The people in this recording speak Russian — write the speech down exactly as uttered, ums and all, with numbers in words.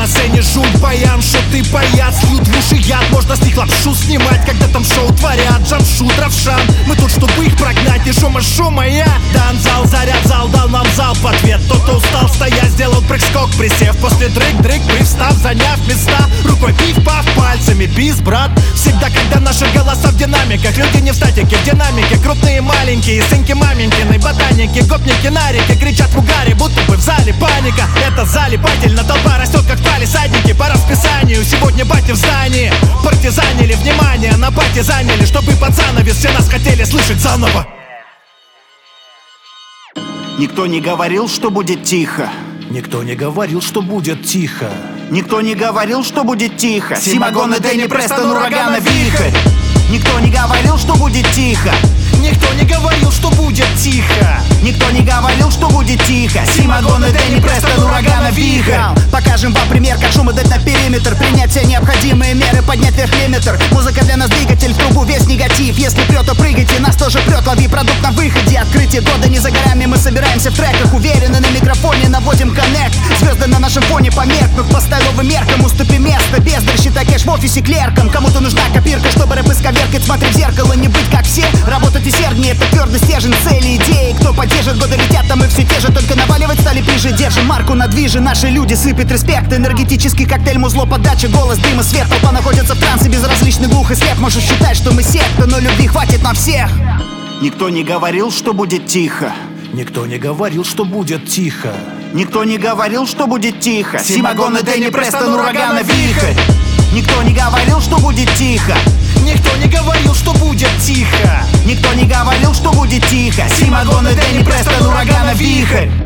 на сцене жуть, баян, шуты, паяц, льют в уши яд. Можно с них лапшу снимать, когда там шоу творят. Джамшут, Равшан, мы тут, чтобы их прогнать. И шума, шума, я Данзал, заряд, зал, дал нам зал в ответ. Тот, кто устал стоять, сделал прыг-скок, присев. После дрык-дрык, привстав, заняв места. Рукой пиф-паф, пальцами бис, брат. Всегда, когда наши голоса в динамиках. Люди не в статике, в динамике. Крупные, маленькие, сынки маменькины, ботаники, гопники на реке. Кричат в угаре, будто бы в зале паника. Это залипательно, толпа растет, как палисадники. По расписанию, сегодня бати в здании. Партизанили, внимание, на пати заняли. Чтобы под занавес все нас хотели слышать заново. Никто не говорил, что будет тихо. Никто не говорил, что будет тихо. Никто не говорил, что будет тихо. Симагон и Дэнни Престон, урагана вихрь. Никто не говорил, что будет тихо. Никто не говорил, что будет тихо. Никто не говорил, что будет тихо. Симагон и Дэнни Престон, урагана вихрь. Покажем вам пример, как шум дать на периметр. Принять все необходимые меры, поднять вверх лимитр. Музыка для нас двигатель, в трубу весь негатив. Если прет, то прыгайте, нас тоже прет. Лови продукт на выходе, открытие года не за горами. Мы собираемся в треках, уверены на микрофоне, наводим коннект. Звезды на нашем фоне померкнут по стайловым меркам. Уступи место, бездарь, считай кэш в офисе клерком. Кому-то нужна копирка, чтобы рэп исковеркать. Смотри в зеркало, не быть как все. Работать усерднее, это твердый стержень, цели, идеи. Кто поддержит, годы летят, а мы все те же. Только наваливать стали ближе, держим марку на движе. Наши люди сыпят респект, энергетический коктейль, музло, подача, голос, дым и свет. Толпа находится в трансе, безразличный, глух и слеп. Можешь считать, что мы секта, но любви хватит на всех. Никто не говорил, что будет тихо. Никто не говорил, что будет тихо. Никто не говорил, что будет тихо. Симагон и Дэнни Престон, урагана вихрь. Никто не говорил, что будет тихо. Никто не говорил, что будет тихо. Никто не говорил, что будет тихо. Симагон и Дэнни Престон, урагана вихрь.